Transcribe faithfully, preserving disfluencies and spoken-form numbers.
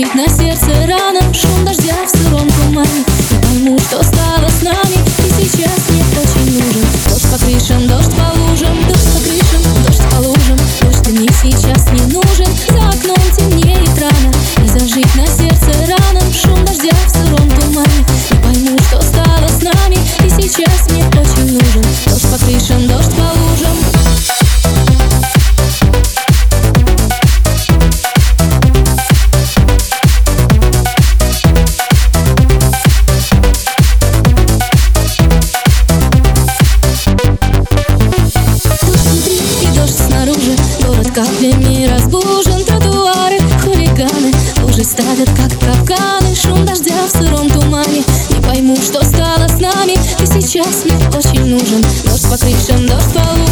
зажить на сердце рана. Шум дождя в сыром тумане. Не пойму, что стало с нами, и сейчас мне очень нужен. Дождь по крышам, дождь по лужам, дождь по крышам, дождь по лужам. Дождь мне сейчас не нужен, за окном темнеет рано. И зажить на сердце рана. Шум дождя в сыром тумане. Не пойму, что стало с нами, и сейчас мне очень нужен. Дождь по крышам, дождь по лужам. Каплями разбужен, тротуары, хулиганы лужи ставят, как капканы. Шум дождя в сыром тумане. Не пойму, что стало с нами, и сейчас мне очень нужен. Дождь по крышам, дождь по лужам.